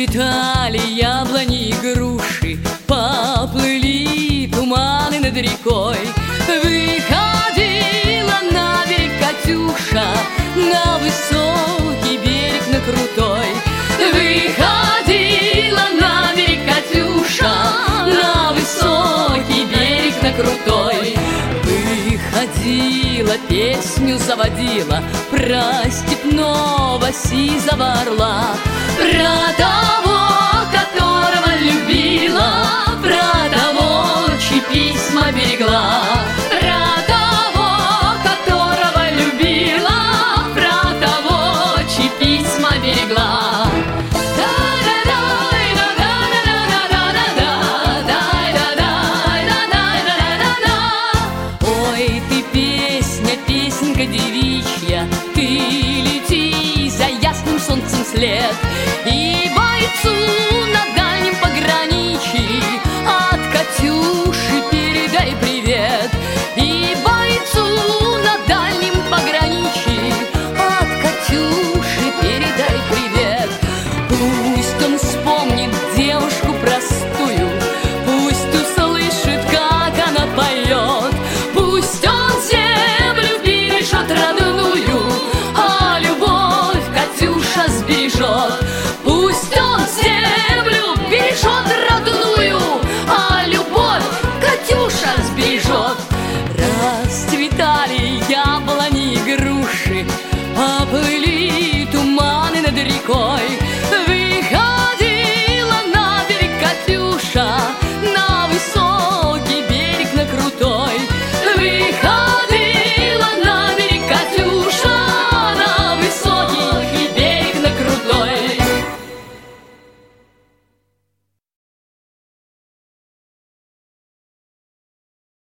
Расцветали яблони и груши, поплыли туманы над рекой. Выходила на берег Катюша, на высокий берег, на крутой. Выходила на берег Катюша, на высокий берег, на крутой. Выходила, песню заводила про степного сизого орла, про того, которого любила, про того, чьи письма берегла, про того, которого любила, про того, чьи письма берегла. Ой, ты песня, песенка девичья, ты лети за ясным солнцем след, и бойцу на дальнем пограничье от Катюши передай привет. И бойцу на дальнем пограничье от Катюши передай привет. Пусть он вспомнит девушку простую, пусть услышит, как она поет, пусть он землю бережет родную, а любовь Катюша сбережет. Пусть он землю бережет родную, а любовь Катюша сбережет. Расцветали яблони и груши, поплыли туманы над рекой. Выходила на берег Катюша,